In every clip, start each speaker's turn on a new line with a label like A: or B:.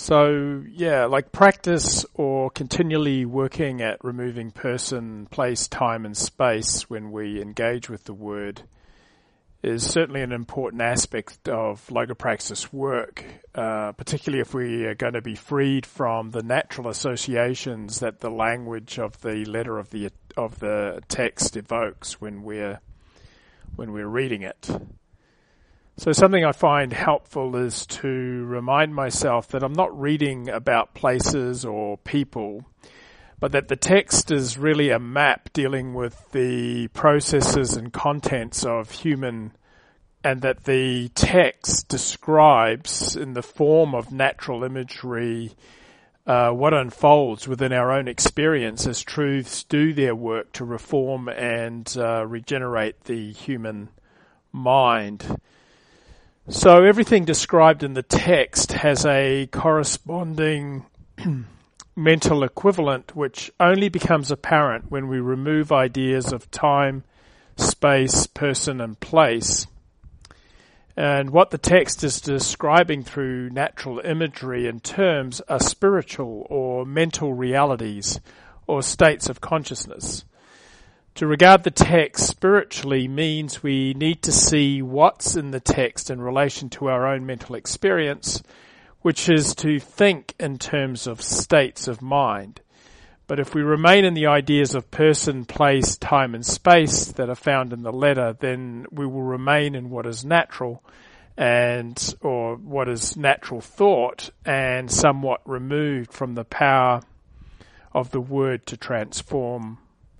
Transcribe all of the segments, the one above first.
A: So, yeah, like practice or continually working at removing person, place, time and space when we engage with the word is certainly an important aspect of Logopraxis work, particularly if we are going to be freed from the natural associations that the language of the letter of the text evokes when we're reading it. So something I find helpful is to remind myself that I'm not reading about places or people, but that the text is really a map dealing with the processes and contents of human, and that the text describes in the form of natural imagery what unfolds within our own experience as truths do their work to reform and regenerate the human mind. So everything described in the text has a corresponding mental equivalent which only becomes apparent when we remove ideas of time, space, person and place. And what the text is describing through natural imagery and terms are spiritual or mental realities or states of consciousness. To regard the text spiritually means we need to see what's in the text in relation to our own mental experience, which is to think in terms of states of mind. But if we remain in the ideas of person, place, time and space that are found in the letter, then we will remain in what is natural or what is natural thought and somewhat removed from the power of the word to transform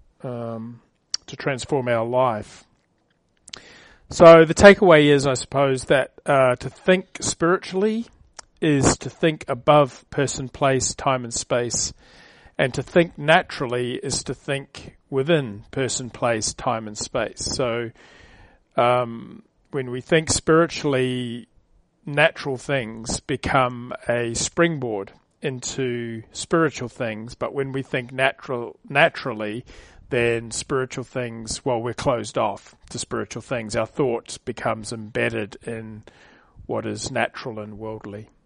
A: our life. So the takeaway is, I suppose, that to think spiritually is to think above person, place, time and space, and to think naturally is to think within person, place, time and space. So when we think spiritually, natural things become a springboard into spiritual things, but when we think naturally, then spiritual things, we're closed off to spiritual things. Our thought becomes embedded in what is natural and worldly.